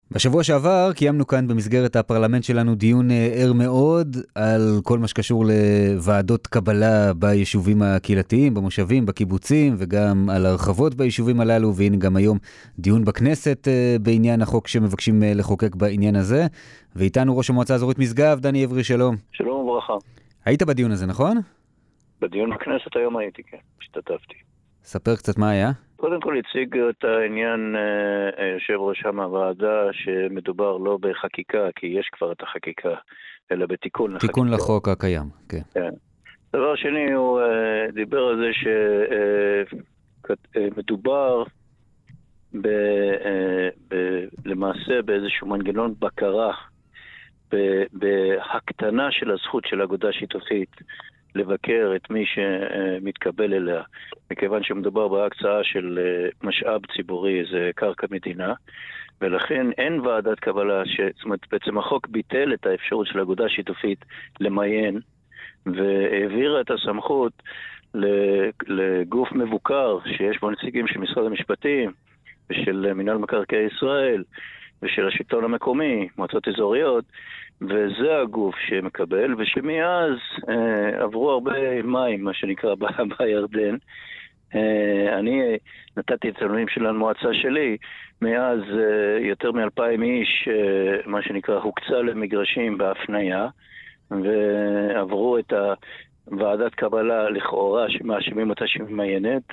בשבוע שעבר קיימנו כאן במסגרת הפרלמנט שלנו דיון ער מאוד על כל מה שקשור לוועדות קבלה ביישובים הקהילתיים, במושבים, בקיבוצים, וגם על הרחבות ביישובים הללו, והנה גם היום דיון בכנסת בעניין החוק שמבקשים לחוקק בעניין הזה. ואיתנו ראש המועצה האזורית משגב, דני עברי, שלום. שלום וברכה. היית בדיון הזה, נכון? בדיון בכנסת היום הייתי, כן, השתתפתי. ספר קצת מה היה. קודם כל הציג את העניין יושב ראש הוועדה שמדובר לא בחקיקה, כי יש כבר את החקיקה, אלא בתיקון לחקיקה. תיקון לחוק הקיים, כן. כן. דבר שני, הוא דיבר על זה שמדובר למעשה באיזשהו מנגנון בקרה, בהקטנה של הזכות של אגודה שיתופית לבקר את מי שמתקבל אליה, מכיוון שמדובר בהקצאה של משאב ציבורי, זה קרקע מדינה, ולכן אין ועדת קבלה, זאת אומרת, בעצם החוק ביטל את האפשרות של אגודה שיתופית למיין, והעבירה את הסמכות לגוף מבוקר, שיש בו נציגים של משרד המשפטים, ושל מינהל מקרקעי ישראל, ושל השלטון המקומי, מועצות אזוריות, וזה הגוף שמקבל, ושמאז עברו הרבה מים, מה שנקרא, בירדן. אני נתתי את הנתונים של המועצה שלי, מאז יותר מ-2,000 איש, מה שנקרא, הוקצה למגרשים בהפניה, ועברו את ועדת קבלה לכאורה שמאשימים אותה שמיינת,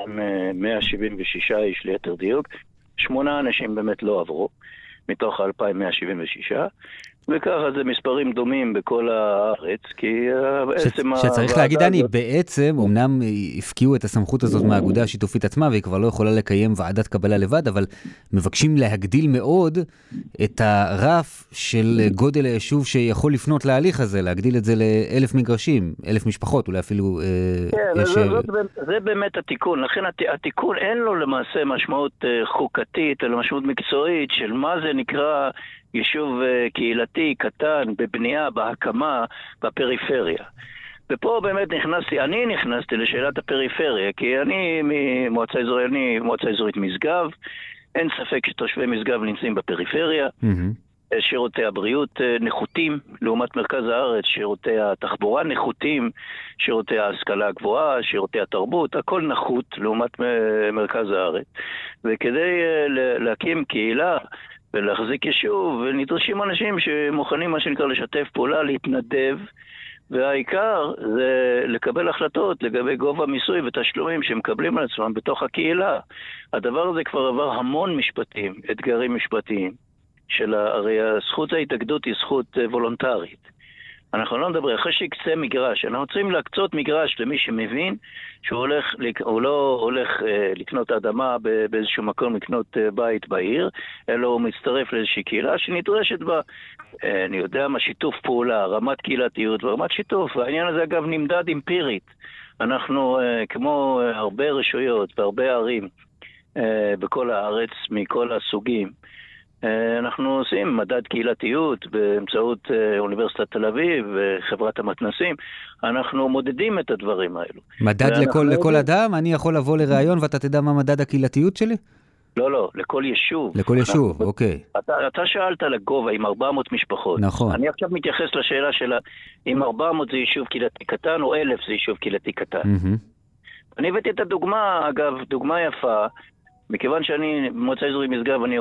2,176 איש ליתר דיוק, 8 אנשים באמת לא עברו, מתוך 2,176, וככה זה מספרים דומים בכל הארץ, כי בעצם... שצריך להגיד, דני, בעצם, אמנם הפקיעו את הסמכות הזאת מהאגודה השיתופית עצמה, והיא כבר לא יכולה לקיים ועדת קבלה לבד, אבל מבקשים להגדיל מאוד את הרף של גודל היישוב שיכול לפנות להליך הזה, להגדיל את זה ל1,000 מגרשים, 1,000 משפחות, אולי אפילו... כן, זה באמת התיקון. לכן התיקון אין לו למעשה משמעות חוקתית, אלא משמעות מקצועית של מה זה נקרא... יישוב קהילתי קטן בבנייה, בהקמה, בפריפריה. ופה באמת אני נכנסתי לשאלת הפריפריה, כי אני מועצה אזורית משגב, אין ספק שתושבי משגב נמצאים בפריפריה, שירותי הבריאות נחותים לעומת מרכז הארץ, שירותי התחבורה נחותים, שירותי ההשכלה הגבוהה, שירותי התרבות, הכל נחות לעומת מרכז הארץ. וכדי להקים קהילה, ולהחזיק יישוב, ונדרשים אנשים שמוכנים מה שנקרא לשתף פעולה, להתנדב, והעיקר זה לקבל החלטות לגבי גובה מיסוי ותשלומים שמקבלים על עצמם בתוך הקהילה. הדבר הזה כבר עבר המון משפטים, אתגרים משפטיים, הרי זכות ההתאגדות היא זכות וולונטרית. אנחנו לא נדבר, אחרי שיקצה מגרש, אנחנו צריכים להקצות מגרש למי שמבין שהוא לא הולך לקנות אדמה באיזשהו מקום, לקנות בית בעיר, אלא הוא מצטרף לאיזושהי קהילה שנדרשת בה, אני יודע מה, שיתוף פעולה, רמת קהילתיות ורמת שיתוף, והעניין הזה אגב נמדד אמפירית. אנחנו כמו הרבה רשויות והרבה ערים בכל הארץ, מכל הסוגים, אנחנו עושים מדד קהילתיות באמצעות אוניברסיטת תל אביב וחברת המתנסים. אנחנו מודדים את הדברים האלו. מדד לכל אדם? אני יכול לבוא לראיון ואתה תדע מה מדד הקהילתיות שלי? לא, לכל יישוב. לכל יישוב, אוקיי. אתה שאלת לגובה עם 400 משפחות. נכון. אני עכשיו מתייחס לשאלה שלה, אם 400 זה יישוב קהילתי קטן או 1,000 זה יישוב קהילתי קטן. אני הבאתי את הדוגמה, אגב, דוגמה יפה, מכיוון שאני במועצה אזורית משגב, אני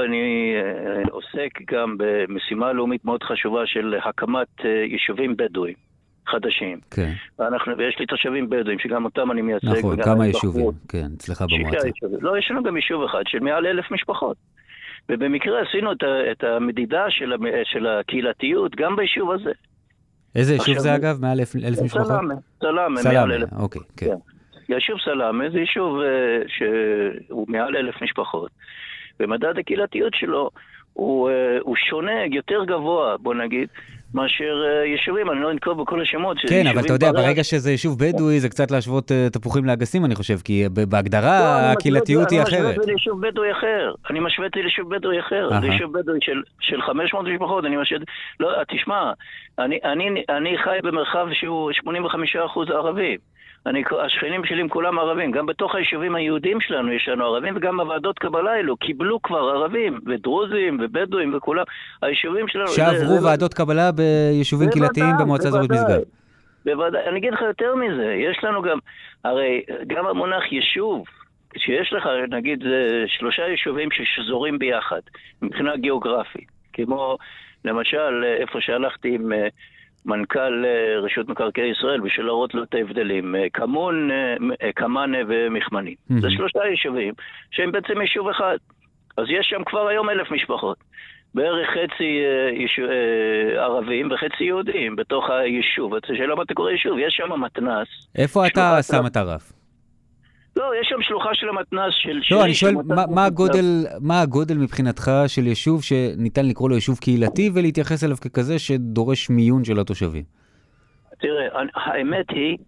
עוסק גם במשימה לאומית מאוד חשובה של הקמת יישובים בדואים חדשים. כן. ויש לי תושבים בדואים שגם אותם אני מייצג. נכון, כמה יישובים, כן, אצלך במועצה. לא, יש לנו גם יישוב אחד של מעל 1,000 משפחות. ובמקרה עשינו את המדידה של הקהילתיות גם ביישוב הזה. איזה יישוב זה אגב? מעל 1,000 משפחות? סלאמה, אוקיי, כן. יישוב סלאמה זה יישוב שהוא מעל 1,000 משפחות, ומדד הקהילתיות שלו הוא שונה, יותר גבוה, בוא נגיד, מאשר יישובים, אני לא אנקוב בכל השמות. כן, אבל אתה יודע, ברגע שזה יישוב בדואי, זה קצת להשוות תפוחים לאגסים, אני חושב, כי בהגדרה הקהילתיות היא אחרת. אני משווה את זה ליישוב בדואי אחר. זה יישוב בדואי של 500 משפחות, אני משווה... לא, תשמע, אני חי במרחב שהוא 85% ערבים. השכנים שלי הם כולם ערבים, גם בתוך היישובים היהודיים שלנו יש לנו ערבים, וגם הוועדות קבלה האלו קיבלו כבר ערבים, ודרוזים, ובדואים, וכולם, היישובים שלנו... שעברו ועדות קבלה ביישובים קהילתיים במועצה אזורית משגב. בוודאי, אני אגיד לך יותר מזה, יש לנו גם, הרי גם המונח יישוב, שיש לך, נגיד, 3 יישובים ששזורים ביחד, מבחינה גיאוגרפית, כמו, למשל, איפה שהלכתי עם... מנכ"ל רשות מקרקעי ישראל, בשביל להראות לו את ההבדלים, כמון, כמנה ומחמני. זה 3 יישובים שהם בעצם יישוב אחד. אז יש שם כבר היום 1,000 משפחות. בערך חצי ערבים וחצי יהודים בתוך היישוב. השאלה מה אתה קורא יישוב? יש שם מתנ"ס. איפה אתה שם את הרף? לא, יש שם שלוחה של המתנ"ס של... לא, אני שואל, מה הגודל מבחינתך של יישוב שניתן לקרוא לו יישוב קהילתי ולהתייחס אליו ככזה שדורש מיון של התושבים? תראה, האמת היא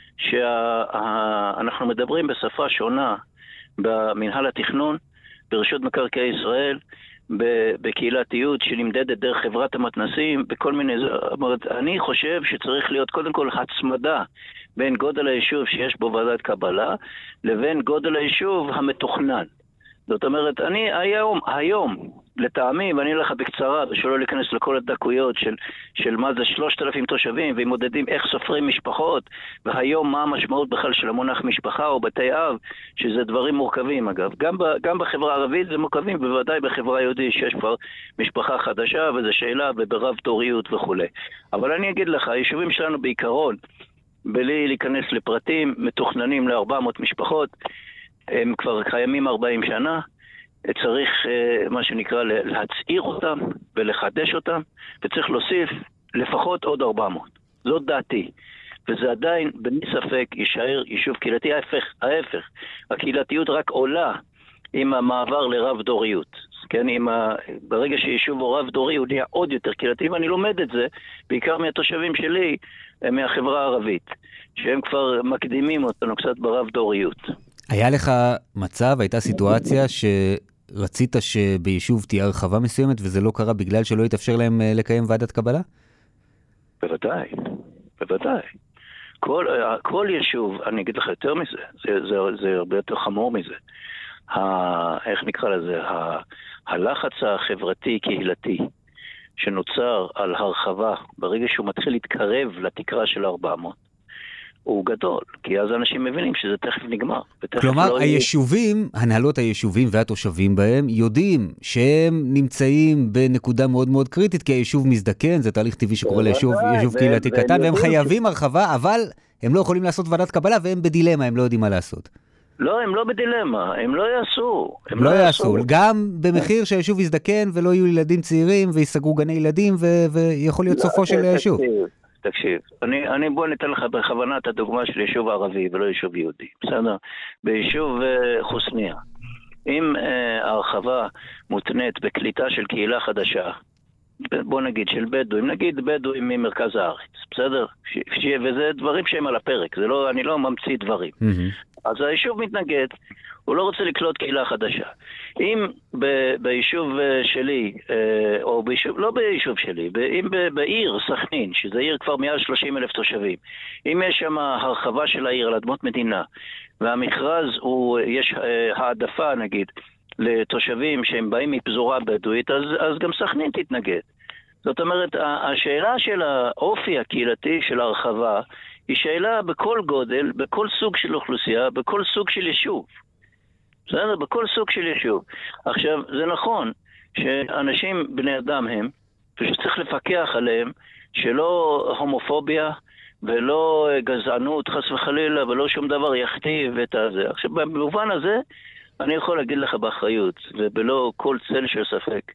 שאנחנו מדברים בשפה שונה במנהל התכנון, ברשות מקרקעי ישראל, בקהילתיות שנמדדת דרך חברת המתנסים, בכל מיני... אני חושב שצריך להיות קודם כל הצמדה בין גודל היישוב שיש בו ועדת קבלה, לבין גודל היישוב המתוכנן. זאת אומרת, אני היום, לטעמי, ואני אלך בקצרה, בשביל לא להיכנס לכל הדקויות של מה זה 3,000 תושבים, ומודדים איך סופרים משפחות, והיום מה המשמעות בכלל של המונח משפחה או בתי אב, שזה דברים מורכבים אגב. גם בחברה הערבית זה מורכבים, בוודאי בחברה היהודית שיש כבר משפחה חדשה, וזו שאלה וברב תוריות וכו'. אבל אני אגיד לך, היישובים שלנו בעיקרון, בלי להיכנס לפרטים, מתוכננים ל-400 משפחות, הם כבר קיימים 40 שנה, צריך מה שנקרא להצעיר אותם ולחדש אותם, וצריך להוסיף לפחות עוד 400. זאת דעתי. וזה עדיין, בלי ספק, יישאר יישוב קהילתי. ההפך. הקהילתיות רק עולה עם המעבר לרב דוריות. כן, ברגע שיישוב הוא רב דורי, הוא נהיה עוד יותר קהילתי, ואני לומד את זה, בעיקר מהתושבים שלי, מהחברה הערבית, שהם כבר מקדימים אותנו קצת ברב דוריות. היה לך מצב, הייתה סיטואציה שרצית שביישוב תהיה הרחבה מסוימת, וזה לא קרה בגלל שלא יתאפשר להם לקיים ועדת קבלה? בוודאי. כל יישוב, אני אגיד לך יותר מזה, זה הרבה יותר חמור מזה. איך נקרא לזה? הלחץ החברתי-קהילתי שנוצר על הרחבה, ברגע שהוא מתחיל להתקרב לתקרה של 400, הוא גדול, כי אז אנשים מבינים שזה תכף נגמר. כלומר, היישובים, הנהלות היישובים והתושבים בהם, יודעים שהם נמצאים בנקודה מאוד מאוד קריטית, כי היישוב מזדקן, זה תהליך טבעי שקורה ליישוב קהילתי קטן, והם חייבים הרחבה, אבל הם לא יכולים לעשות ועדת קבלה, והם בדילמה, הם לא יודעים מה לעשות. לא, הם לא בדילמה, הם לא יעשו. הם לא יעשו, גם במחיר שהיישוב יזדקן, ולא יהיו ילדים צעירים, ויסגרו גני ילדים, ויכול להיות סופו של היישוב. תקשיב, בוא ניתן לך בכוונה את הדוגמה של יישוב ערבי ולא יישוב יהודי, בסדר? ביישוב חוסניה, אם הרחבה מותנית בקליטה של קהילה חדשה, בוא נגיד של בדואים, נגיד בדואים ממרכז הארץ, בסדר? וזה דברים שהם על הפרק, אני לא ממציא דברים. אז היישוב מתנגד, הוא לא רוצה לקלוט קהילה חדשה. אם ביישוב שלי, או ביישוב, לא ביישוב שלי, אם בעיר סכנין, שזה עיר כבר מעל 30,000 תושבים, אם יש שם הרחבה של העיר על אדמות מדינה, והמכרז יש העדפה נגיד, לתושבים שהם באים מפזורה בדואית, אז גם סכנין תתנגד. זאת אומרת, השאלה של האופי הקהילתי של הרחבה, היא שאלה בכל גודל, בכל סוג של אוכלוסייה, בכל סוג של יישוב. בסדר? בכל סוג של יישוב. עכשיו, זה נכון שאנשים בני אדם הם, ושצריך לפקח עליהם, שלא הומופוביה ולא גזענות, חס וחלילה, ולא שום דבר יכתיב את הזה. עכשיו, במובן הזה, אני יכול להגיד לך באחריות, ובלא כל צל של ספק,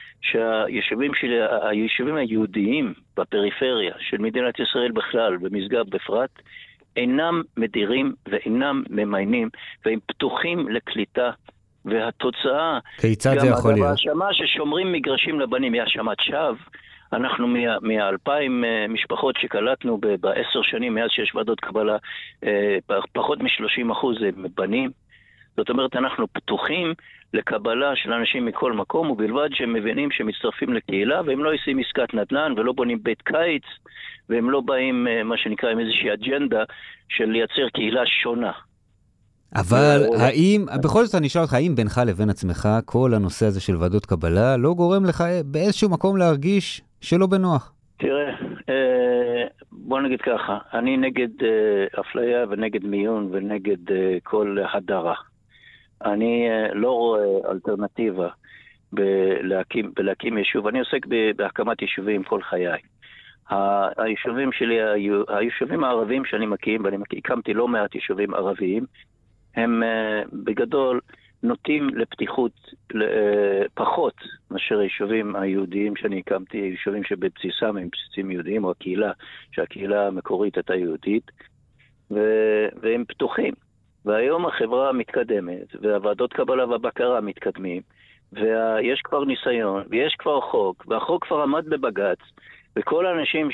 שהיישובים היהודיים בפריפריה של מדינת ישראל בכלל, במשגב בפרט, אינם מדירים ואינם ממיינים, והם פתוחים לקליטה והתוצאה... כיצד זה יכול להיות? בהאשמה ששומרים מגרשים לבנים, היא האשמת שווא. אנחנו מ-2,000 משפחות שקלטנו ב-10 שנים מאז שיש ועדות קבלה, פחות מ-30% הם בנים. זאת אומרת, אנחנו פתוחים לקבלה של אנשים מכל מקום, ובלבד שהם מבינים שהם מצטרפים לקהילה, והם לא עושים עסקת נדל"ן, ולא בונים בית קיץ, והם לא באים, מה שנקרא, עם איזושהי אג'נדה של לייצר קהילה שונה. אבל האם, בכל זאת אני אשאל אותך, האם בינך לבין עצמך, כל הנושא הזה של ועדות קבלה, לא גורם לך באיזשהו מקום להרגיש שלא בנוח? תראה, בוא נגיד ככה, אני נגד אפליה ונגד מיון ונגד כל הדרה. אני לא רואה אלטרנטיבה בלהקים יישוב. אני עוסק בהקמת יישובים כל חיי. היישובים שלי, היישובים הערביים שאני מקים, ואני הקמתי לא מעט יישובים ערביים, הם בגדול נוטים לפתיחות פחות מאשר היישובים היהודיים שאני הקמתי, יישובים שבבסיסם הם בסיסים יהודיים, או הקהילה, שהקהילה המקורית הייתה יהודית, והם פתוחים. והיום החברה מתקדמת, והוועדות קבלה והבקרה מתקדמים, ויש כבר ניסיון, ויש כבר חוק, והחוק כבר עמד בבגץ, וכל האנשים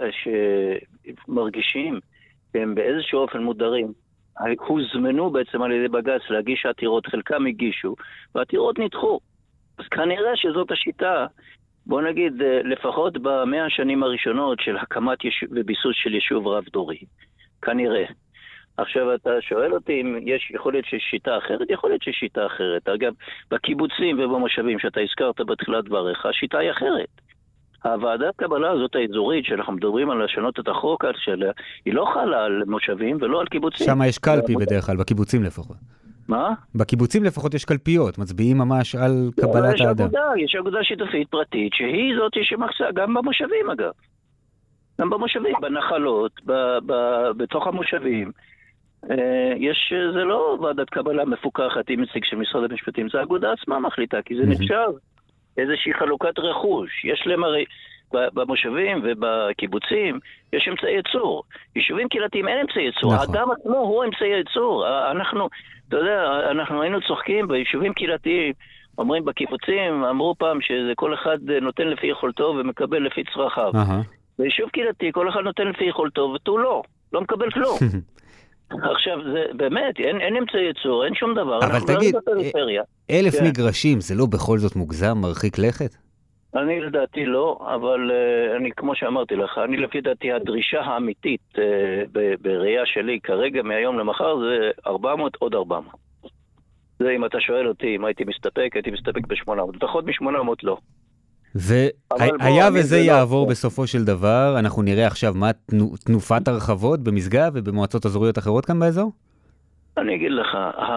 שמרגישים שהם באיזשהו אופן מודרים, הוזמנו בעצם על ידי בגץ להגיש עתירות, חלקם הגישו, והעתירות נדחו. אז כנראה שזאת השיטה, בוא נגיד, לפחות ב100 השנים הראשונות של הקמת וביסוס של יישוב רב דורי. כנראה. עכשיו אתה שואל אותי אם יכול להיות שיש שיטה אחרת, יכול להיות שיש שיטה אחרת. אגב, בקיבוצים ובמושבים שאתה הזכרת בתחילת דבריך, השיטה היא אחרת. הוועדת קבלה הזאת האזורית שאנחנו מדברים על לשנות את החוק שלה, היא לא חלה על מושבים ולא על קיבוצים. שם יש קלפי בדרך כלל, בקיבוצים לפחות. מה? בקיבוצים לפחות יש קלפיות, מצביעים ממש על קבלת האדם. יש אגודה שיתופית פרטית, שהיא זאת שמקצה, גם במושבים אגב. גם במושבים, בנחלות, בתוך המושבים. זה לא ועדת קבלה מפוקחת עם נציג של משרד המשפטים, זה האגודה עצמה מחליטה, כי זה נחשב איזושהי חלוקת רכוש. יש להם הרי במושבים ובקיבוצים, יש אמצעי ייצור. יישובים קהילתיים אין אמצעי ייצור. נכון. האדם עצמו הוא אמצעי ייצור. אתה יודע, אנחנו היינו צוחקים ביישובים קהילתיים, אומרים בקיבוצים, אמרו פעם שזה כל אחד נותן לפי יכולתו ומקבל לפי צרכיו. ביישוב קהילתי כל אחד נותן לפי יכולתו ותו לא מקבל כלום. עכשיו, זה באמת, אין אמצעי ייצור, אין שום דבר. אבל תגיד, 1,000 מגרשים, זה לא בכל זאת מוגזם, מרחיק לכת? אני לדעתי לא, אבל אני, כמו שאמרתי לך, אני לפי דעתי הדרישה האמיתית בראייה שלי כרגע מהיום למחר זה 400 עוד 400. זה אם אתה שואל אותי אם הייתי מסתפק ב-800. פחות מ-800 לא. והיה וזה יעבור בסופו של דבר, אנחנו נראה עכשיו מה תנופת הרחבות במשגב ובמועצות אזוריות אחרות כאן באזור? אני אגיד לך,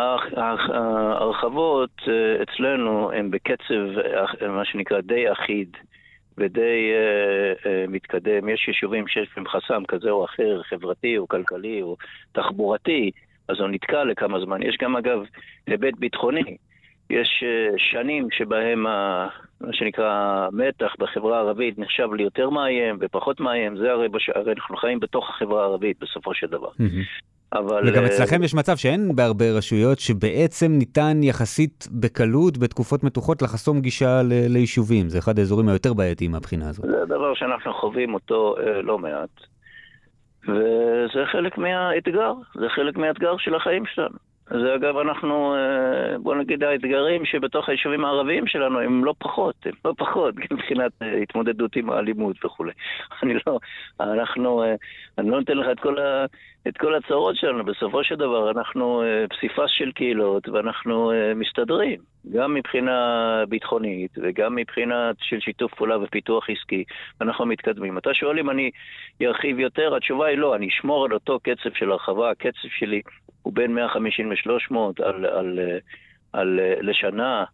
הרחבות אצלנו הן בקצב, מה שנקרא, די אחיד ודי מתקדם. יש יישובים שיש עם חסם כזה או אחר, חברתי או כלכלי או תחבורתי, אז הוא נתקע לכמה זמן. יש גם אגב היבט ביטחוני. יש שנים שבהם מה שנקרא מתח בחברה הערבית נחשב לי יותר מאיים ופחות מאיים, זה הרי אנחנו חיים בתוך החברה הערבית בסופו של דבר. אבל וגם אצלכם יש מצב שאין בהרבה רשויות שבעצם ניתן יחסית בקלות בתקופות מתוחות לחסום גישה ליישובים, זה אחד האזורים היותר בעייתיים מהבחינה הזאת. זה דבר שאנחנו חווים אותו לא מעט, וזה חלק מהאתגר, זה חלק מהאתגר של החיים שלנו. זה אגב אנחנו, בוא נגיד, האתגרים שבתוך היישובים הערביים שלנו הם לא פחות מבחינת התמודדות עם האלימות וכו'. אני לא נותן לך את כל הצרות שלנו. בסופו של דבר אנחנו פסיפס של קהילות ואנחנו מסתדרים, גם מבחינה ביטחונית וגם מבחינה של שיתוף פעולה ופיתוח עסקי, אנחנו מתקדמים. אתה שואל אם אני ארחיב יותר, התשובה היא לא, אני אשמור על אותו קצב של הרחבה, הקצב שלי הוא בין 150 ל-300 לשנה.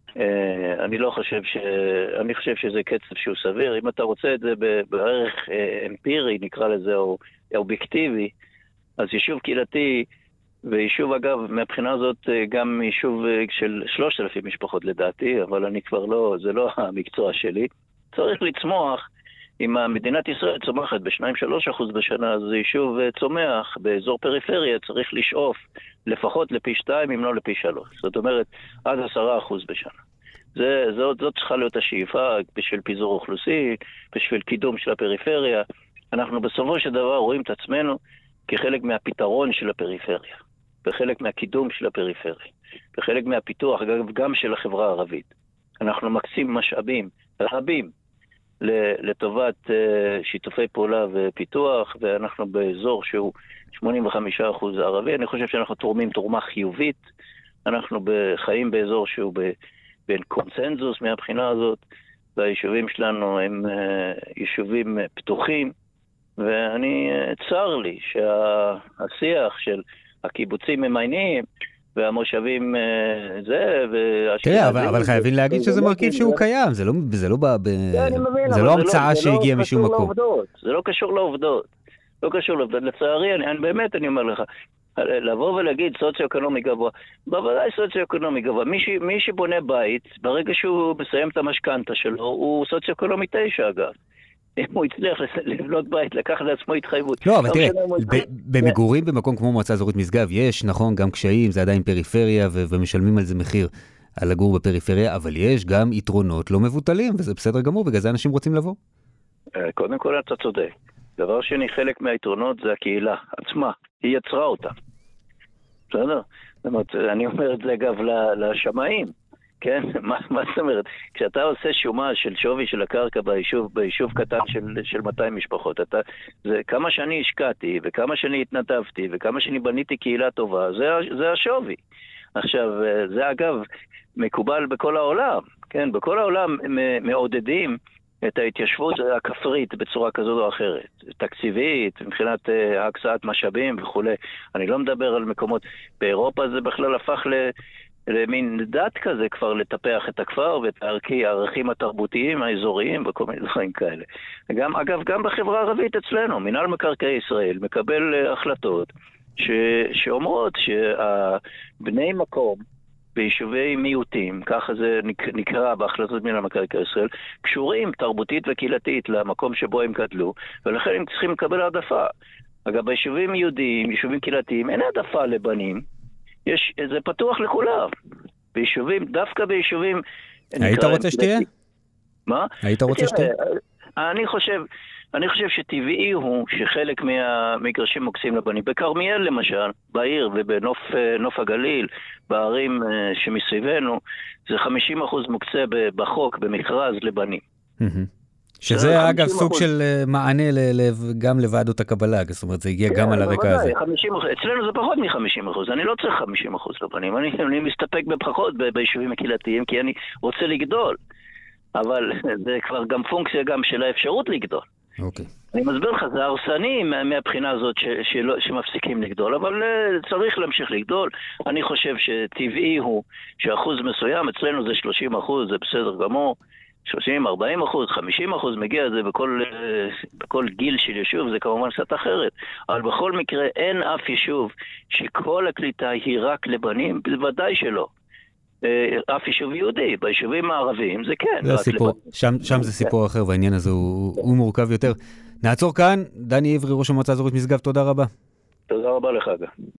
אני חושב שזה קצב שהוא סביר. אם אתה רוצה את זה בערך אמפירי, נקרא לזה, או אובייקטיבי, אז יישוב קהילתי, ויישוב אגב, מהבחינה הזאת גם יישוב של 3,000 משפחות לדעתי, אבל אני כבר לא, זה לא המקצוע שלי. צריך לצמוח אם מדינת ישראל צומחת ב-2-3% בשנה, אז זה יישוב צומח באזור פריפריה, צריך לשאוף לפחות לפי 2, אם לא לפי 3. זאת אומרת, עד 10% בשנה. זאת צריכה להיות השאיפה בשביל פיזור אוכלוסי, בשביל קידום של הפריפריה. אנחנו בסופו של דבר רואים את עצמנו כחלק מהפתרון של הפריפריה, בחלק מהקידום של הפריפריה, בחלק מהפיתוח גם של החברה הערבית. אנחנו מקצים משאבים רבים לטובת שיתופי פעולה ופיתוח, ואנחנו באזור שהוא 85% ערבי. אני חושב שאנחנו תורמים תרומה חיובית. אנחנו חיים באזור שהוא בין קונסנזוס מהבחינה הזאת, והיישובים שלנו הם יישובים פתוחים, ואני צר לי שהשיח של הקיבוצים ממיינים, והמושבים תראה, אבל חייבים להגיד שזה מרכיב שהוא קיים, זה לא המצאה שהגיעה משום מקום. זה לא קשור לעובדות. לצערי, אני אומר לך, לבוא ולהגיד סוציו-אקונומי גבוה, בוודאי סוציו-אקונומי גבוה. מי שבונה בית, ברגע שהוא מסיים את המשכנתה שלו, הוא סוציו-אקונומי 9 אגב. אם הוא הצליח לבנות בית, לקח לעצמו התחייבות. לא, אבל תראה, במגורים במקום כמו מועצה אזורית משגב, יש, נכון, גם קשיים, זה עדיין פריפריה, ומשלמים על זה מחיר על לגור בפריפריה, אבל יש גם יתרונות לא מבוטלים, וזה בסדר גמור, בגלל זה אנשים רוצים לבוא. קודם כל אתה צודק. דבר שני, חלק מהיתרונות זה הקהילה עצמה. היא יצרה אותה. בסדר? זאת אומרת, אני אומר את זה אגב לשמאים. כן? מה זאת אומרת? כשאתה עושה שומה של שווי של הקרקע ביישוב קטן של 200 משפחות, זה כמה שאני השקעתי, וכמה שאני התנדבתי, וכמה שאני בניתי קהילה טובה, זה השווי. עכשיו, זה אגב מקובל בכל העולם. כן? בכל העולם מעודדים את ההתיישבות הכפרית בצורה כזאת או אחרת, תקציבית, מבחינת הקצאת משאבים וכו'. אני לא מדבר על מקומות, באירופה זה בכלל הפך למין דת כזה כבר לטפח את הכפר ואת הערכים התרבותיים, האזוריים וכל מיני דברים כאלה. אגב, גם בחברה הערבית אצלנו, מינהל מקרקעי ישראל מקבל החלטות שאומרות שהבני מקום, ביישובי מיעוטים, ככה זה נקרא בהחלטות מינהל מקרקעי ישראל, קשורים תרבותית וקהילתית למקום שבו הם גדלו, ולכן הם צריכים לקבל העדפה. אגב, ביישובים יהודיים, יישובים קהילתיים, אין העדפה לבנים, זה פתוח לכולם. דווקא ביישובים... היית רוצה שתהיה? מה? היית רוצה שתהיה? אני חושב שטבעי הוא שחלק מהמגרשים מוקצים לבנים. בכרמיאל למשל, בעיר ובנוף הגליל, בערים שמסביבנו, זה 50% מוקצה בחוק, במכרז לבנים. שזה אגב סוג של מענה גם לוועדות הקבלה, זאת אומרת זה הגיע גם על הרקע הזה. אצלנו זה פחות מ-50%, אני לא צריך 50% לבנים, אני מסתפק בפחות ביישובים הקהילתיים, כי אני רוצה לגדול, אבל זה כבר גם פונקציה גם של האפשרות לגדול. אוקיי. אני מסביר לך, זה הרסני מהבחינה הזאת שמפסיקים לגדול, אבל צריך להמשיך לגדול. אני חושב שטבעי הוא שאחוז מסוים, אצלנו זה 30%, זה בסדר גמור, 30, 40%, 50% מגיע זה בכל גיל של יישוב, זה כמובן קצת אחרת. אבל בכל מקרה אין אף יישוב שכל הקליטה היא רק לבנים, בוודאי שלא. אף יישוב יהודי, ביישובים הערביים זה כן. זה סיפור, שם זה סיפור אחר, והעניין הזה הוא מורכב יותר. נעצור כאן, דני עברי, ראש המועצה האזורית משגב, תודה רבה. תודה רבה לך.